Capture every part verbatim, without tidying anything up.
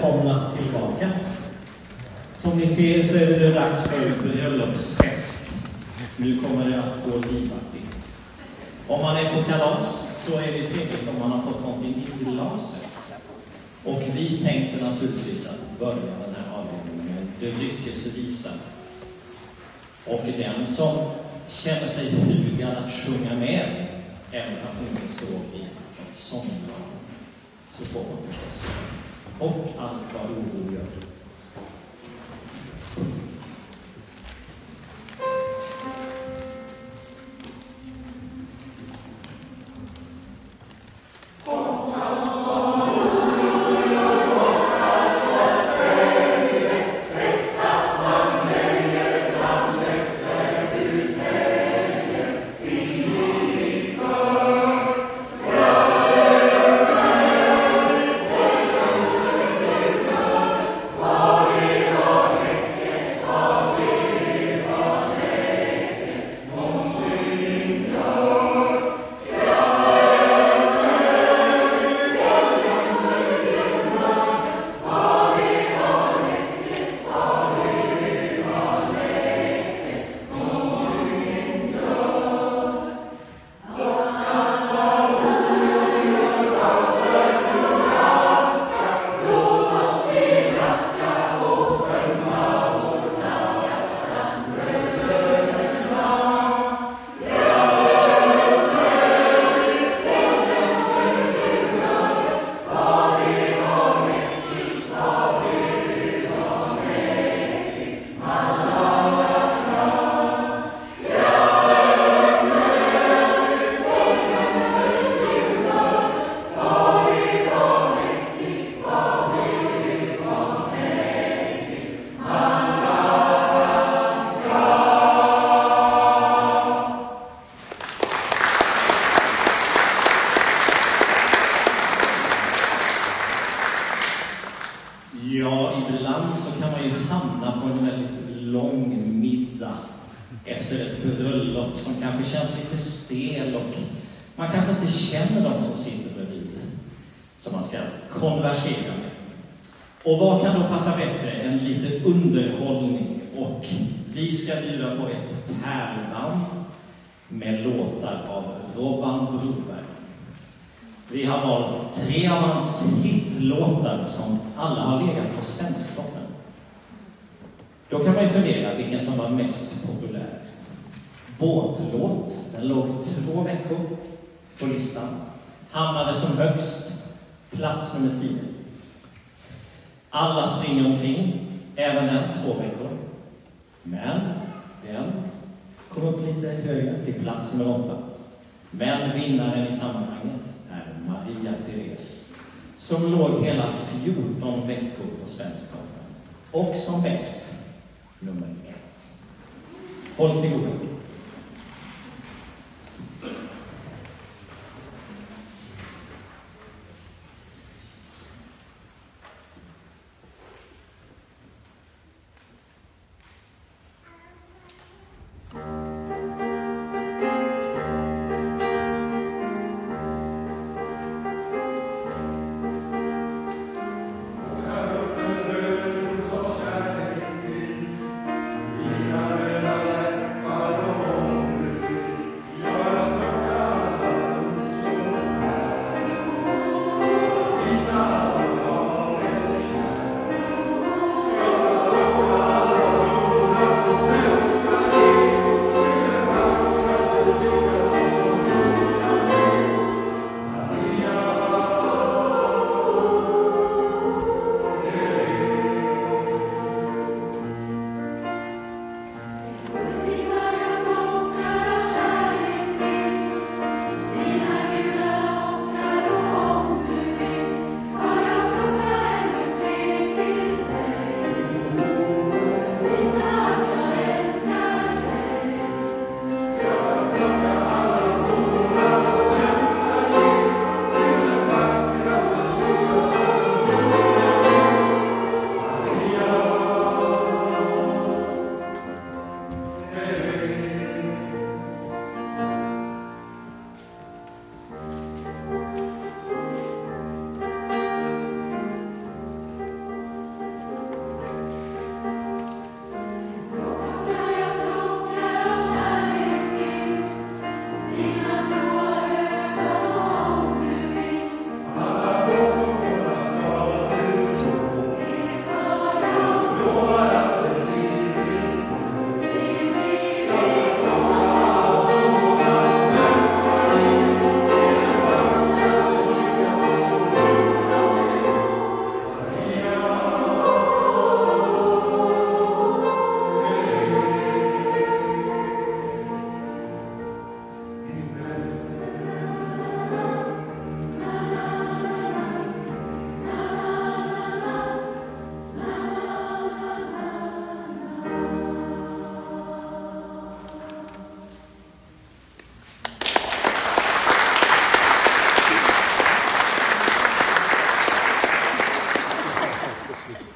välkomna tillbaka. Som ni ser så är det dags för bröllopsfest. Nu kommer det att gå livat till. Om man är på kalas så är det trevligt om man har fått någonting i glaset. Och vi tänkte naturligtvis att börja den här avdelningen med det dryckesvisa. Och den som känner sig hugad att sjunga med, även fast det inte står i ett sånglag, så får man förstås. Och allt vad oro gör. Och vad kan då passa bättre än lite underhållning? Och vi ska bjuda på ett pärlband med låtar av Robban Broberg. Vi har valt tre av hans hitlåtar som alla har legat på Svensktoppen. Då kan man ju fundera vilken som var mest populär. Båtlåt, den låg två veckor på listan. Hamnade som högst, plats nummer tio. Alla springer omkring, även den två veckor. Men den kom upp lite högre till plats nummer åtta. Men vinnaren i sammanhanget är Maria Therese, som låg hela fjorton veckor på Svensktoppen. Och som bäst, nummer ett. Håll till goda. Vidare läppar och Precis.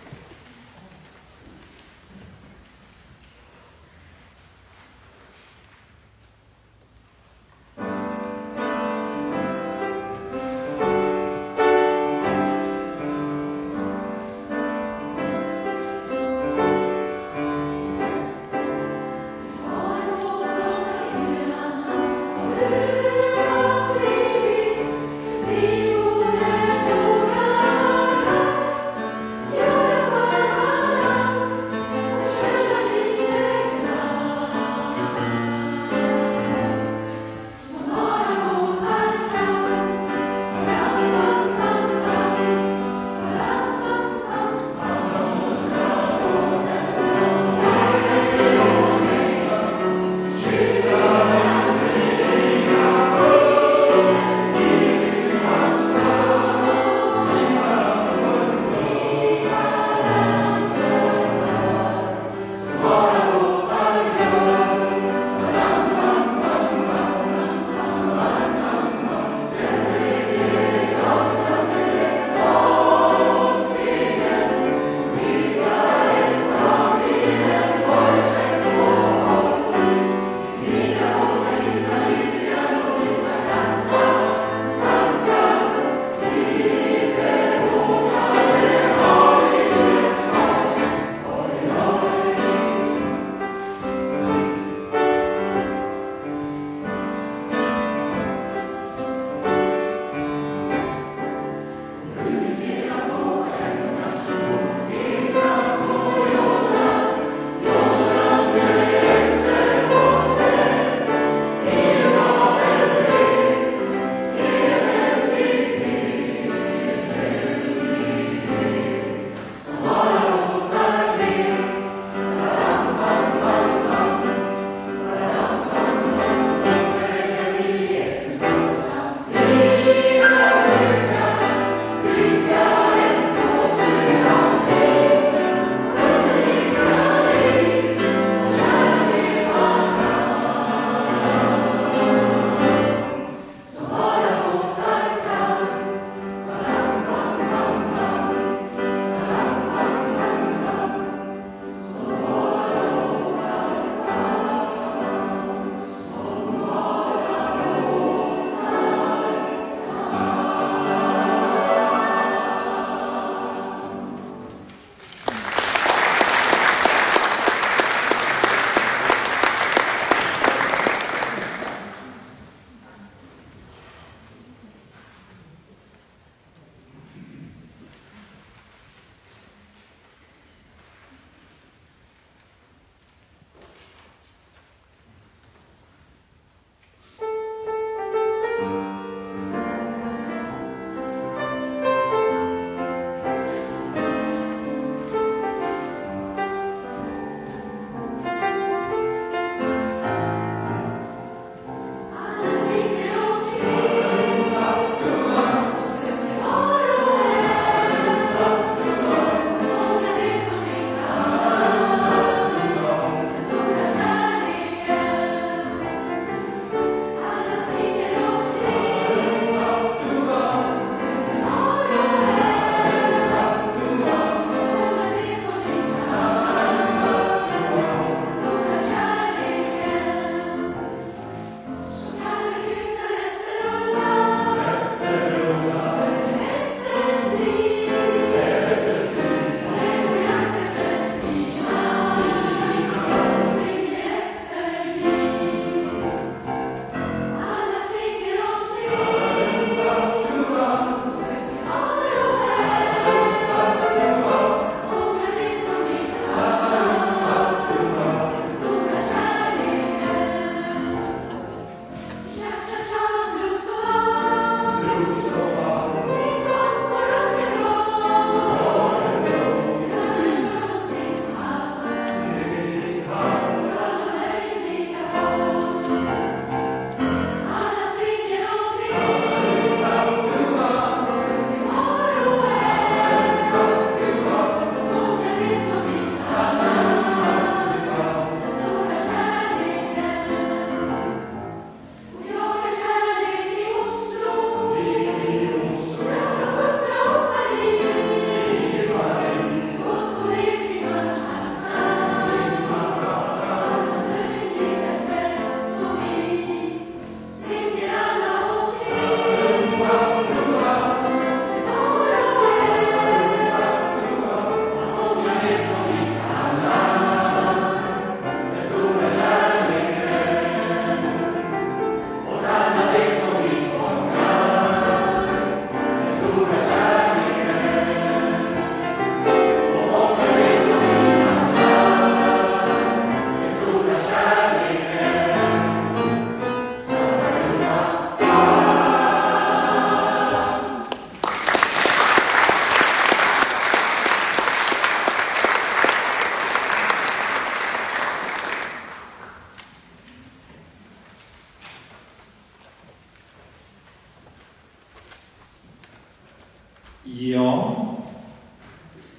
You're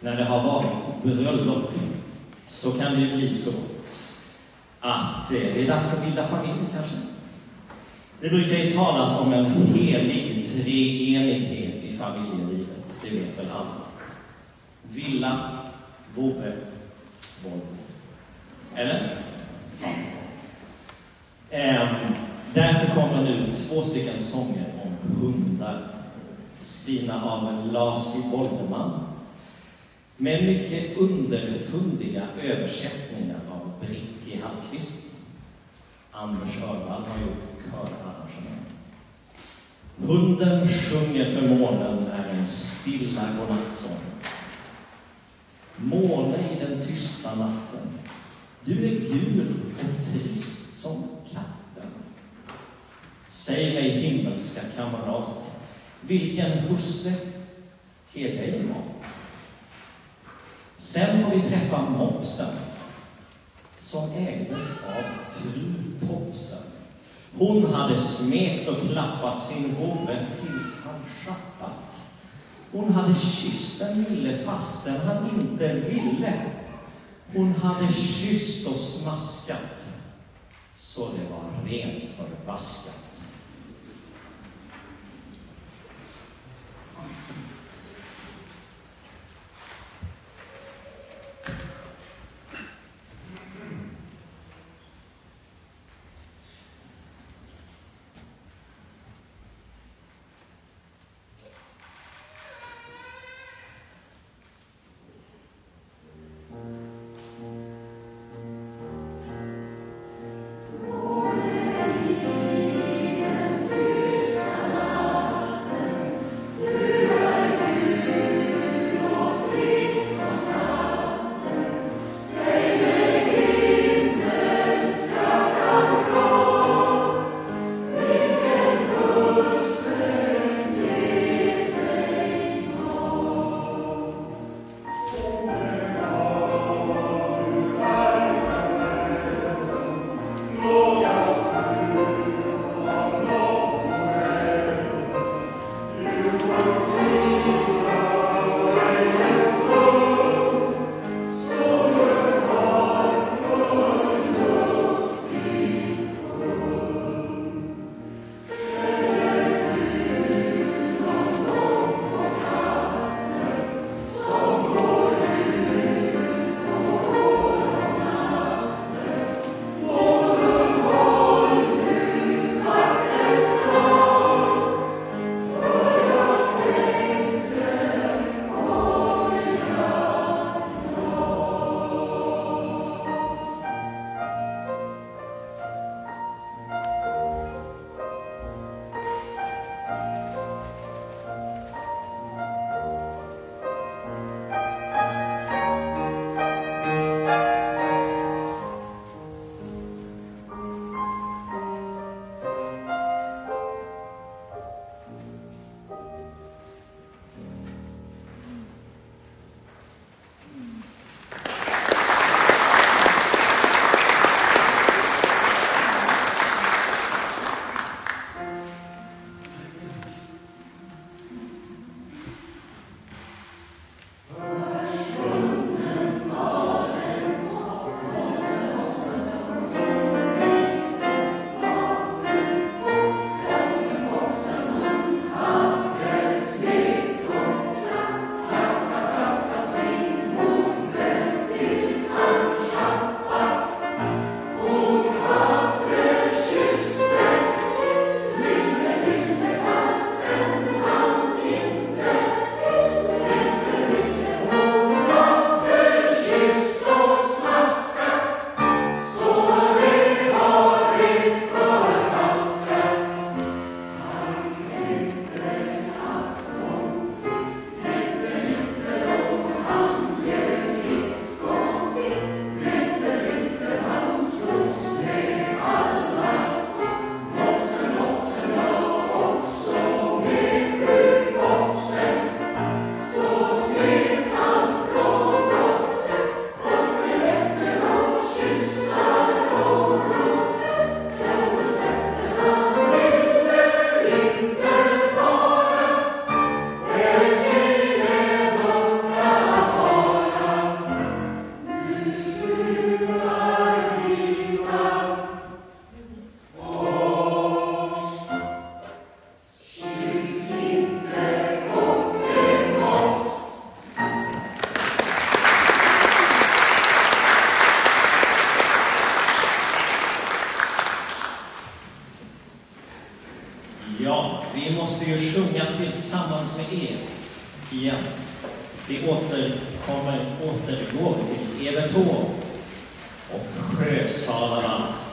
när det har varit bröllop så kan det ju bli så att det är dags att bilda familj kanske. Det brukar ju talas om en helig treenighet i familjelivet, det vet väl alla. Villa, vovve, Volvo. Eller? Ja. Ehm, därför kommer nu två stycken sånger om hundar, skrivna av Lasi Boldeman, med mycket underfundiga översättningar av Britt G. Hallqvist. Anders Örvall har gjort körarrangemang. Hunden sjunger för månen är en stilla godnattsång. Måne i den tysta natten, du är gul och trist som katten. Säg mig himmelska kamrat, vilken husse ger dig mat? Sen får vi träffa mopsen som ägdes av fru Topsen. Hon hade smekt och klappat sin vovve tills han schappat. Hon hade kysst den lille fastän han inte ville. Hon hade kysst och smaskat så det var rent förbaskat. Oh måste ju sjunga tillsammans med er igen. Vi återkommer, återgår till Evert Taube och Sjösalavans.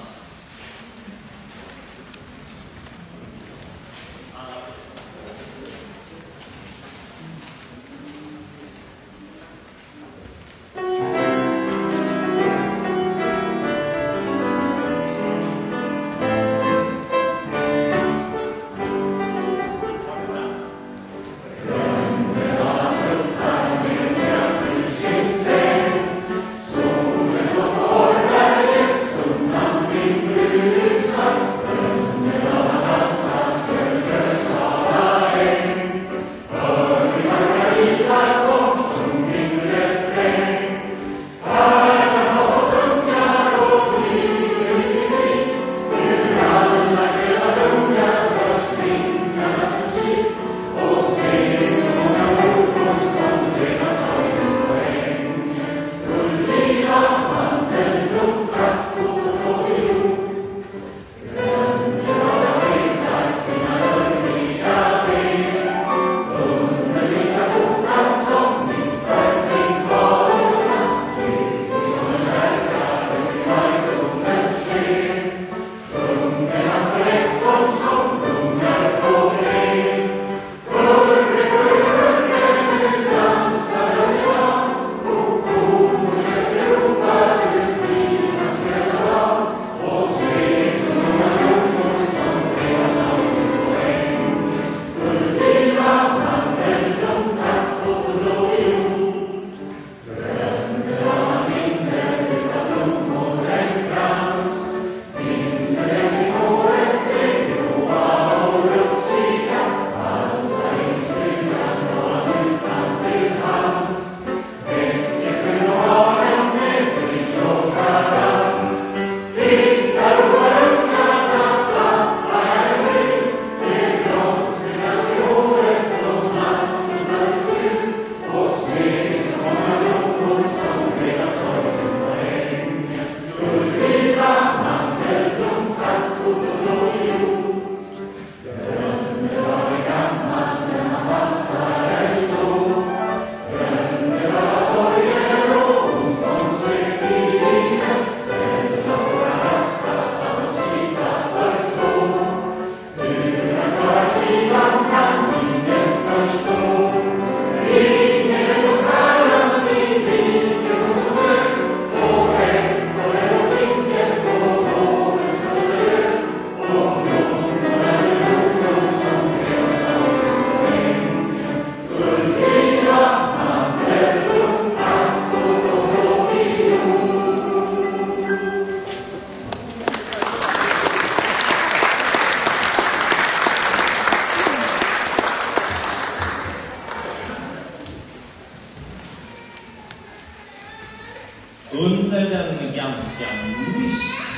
Under den ganska nyss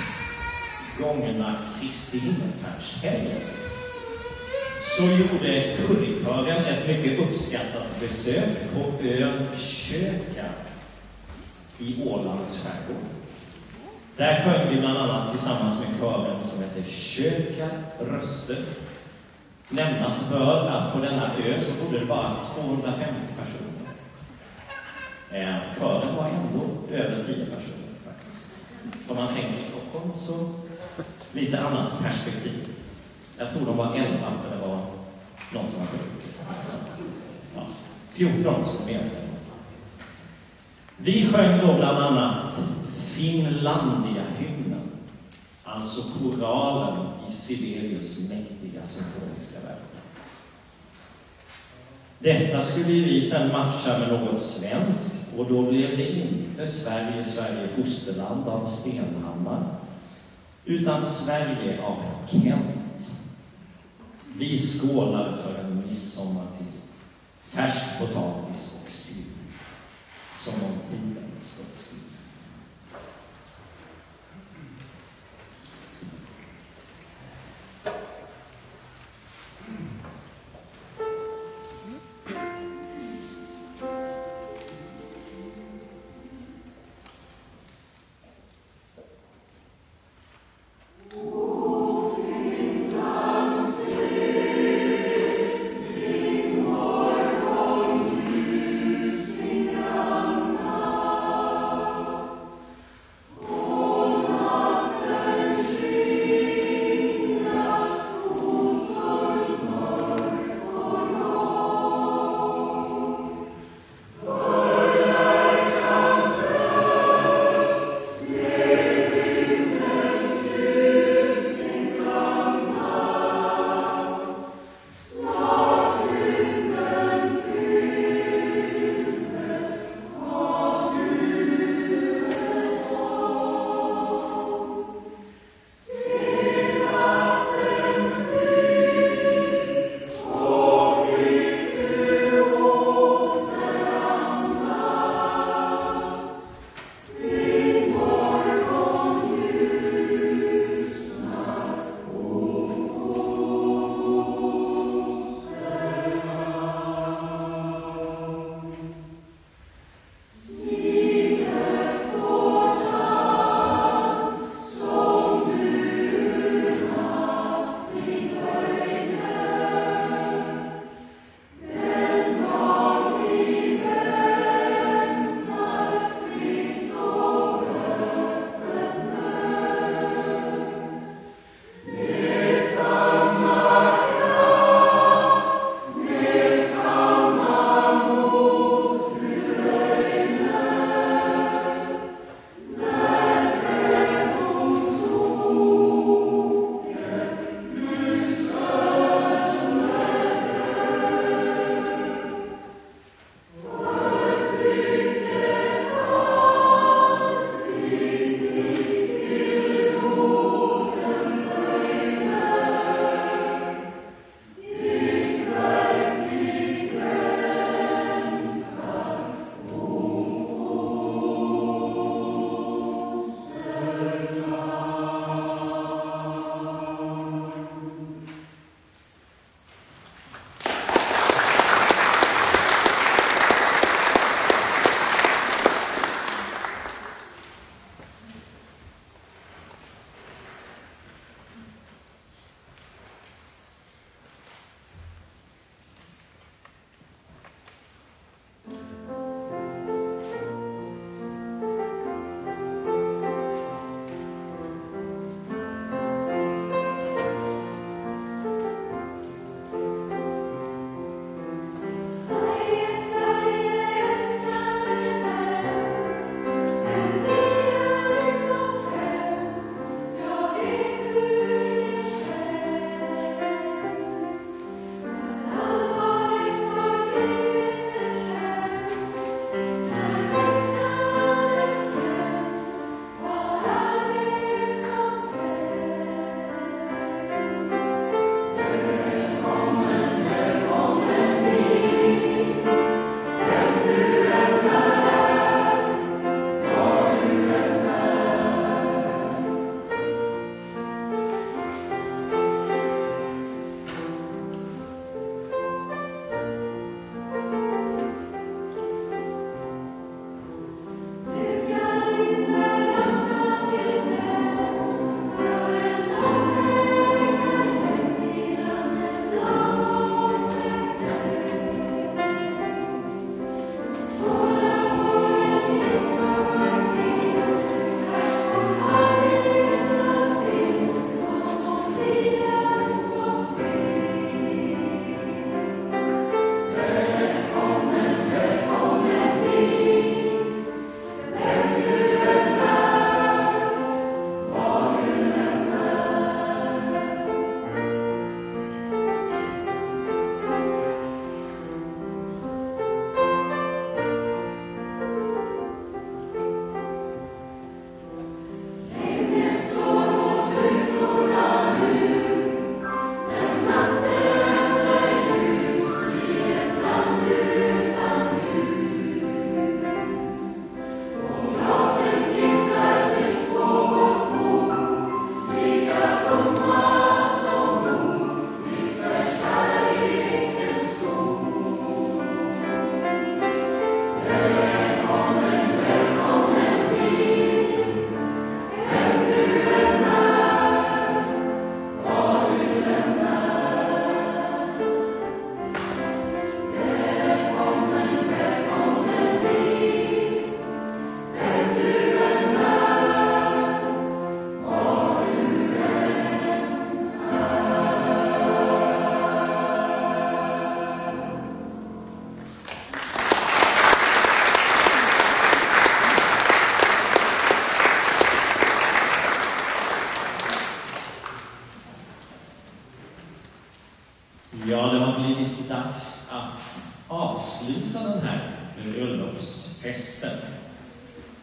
gångna Kristi himmelfärdshelgen så gjorde Currykören ett mycket uppskattat besök på ön Köka i Ålands skärgård. Där sjöng vi bland annat tillsammans med kören som heter Köka röster. Nämnas bör att på denna ö så bodde det bara tvåhundrafemtio personer. Eh, kören var ändå över tio personer faktiskt. Om man tänker i Stockholm så lite annat perspektiv. Jag tror de var elva för det var någon som var sjuk. Ja, fjorton som med. Vi sjöng då bland annat Finlandia-hymnen, alltså koralen i Sibelius mäktiga symfoniska verk. Detta skulle vi sedan matcha med något svenskt, och då blev det inte Sverige, Sverige fosterland av Stenhammar, utan Sverige av Kent. Vi skålar för en midsommar till färsk potatis och sill, som om tiden stod still.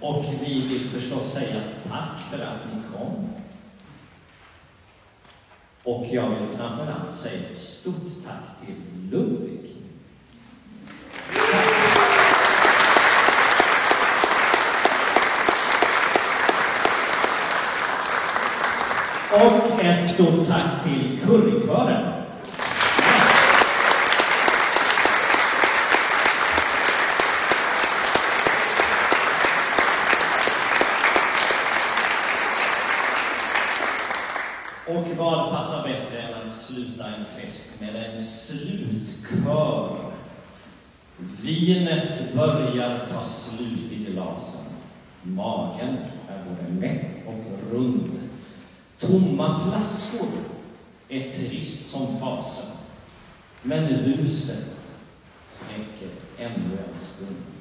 Och vi vill förstås säga tack för att ni kom. Och jag vill framförallt säga ett stort tack till Ludvig. Och ett stort tack till Currykören. Och vad passar bättre än att sluta en fest med en slutkör? Vinet börjar ta slut i glasen. Magen är både mätt och rund. Tomma flaskor är trist som fasen. Men huset räcker ännu en stund.